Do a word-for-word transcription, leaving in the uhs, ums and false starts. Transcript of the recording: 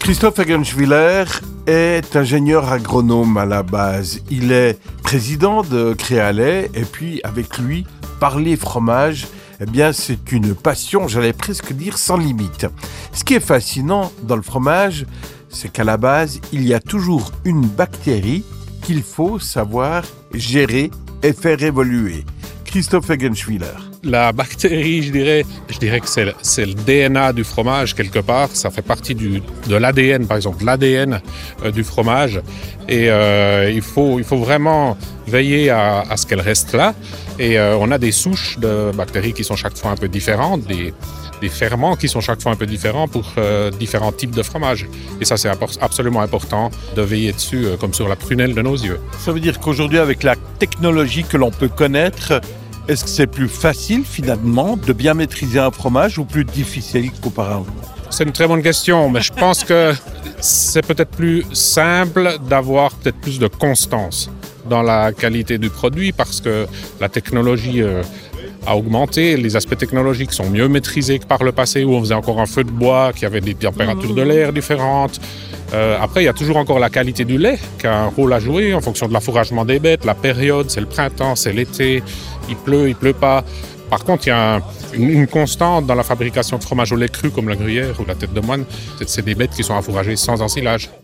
Christophe Eggenschwiller est ingénieur agronome à la base. Il est président de Créalet et puis avec lui, parler fromage, eh bien c'est une passion, j'allais presque dire sans limite. Ce qui est fascinant dans le fromage, c'est qu'à la base, il y a toujours une bactérie qu'il faut savoir gérer et faire évoluer. Christophe Eggenschwiller. La bactérie, je dirais, je dirais que c'est, c'est le D N A du fromage quelque part. Ça fait partie du, de l'A D N, par exemple, l'A D N euh, du fromage. Et euh, il, faut, il faut vraiment veiller à, à ce qu'elle reste là. Et euh, on a des souches de bactéries qui sont chaque fois un peu différentes, des, des ferments qui sont chaque fois un peu différents pour euh, différents types de fromage. Et ça, c'est impor- absolument important de veiller dessus, euh, comme sur la prunelle de nos yeux. Ça veut dire qu'aujourd'hui, avec la technologie que l'on peut connaître, est-ce que c'est plus facile finalement de bien maîtriser un fromage ou plus difficile qu'auparavant? C'est une très bonne question, mais je pense que c'est peut-être plus simple d'avoir peut-être plus de constance dans la qualité du produit parce que la technologie euh, a augmenté, les aspects technologiques sont mieux maîtrisés que par le passé où on faisait encore un feu de bois, qui avait des températures de l'air différentes. Euh, après, il y a toujours encore la qualité du lait qui a un rôle à jouer en fonction de l'affouragement des bêtes, la période, c'est le printemps, c'est l'été, il pleut, il pleut pas. Par contre, il y a un, une, une constante dans la fabrication de fromage au lait cru comme la gruyère ou la tête de moine, c'est, c'est des bêtes qui sont affouragées sans ensilage.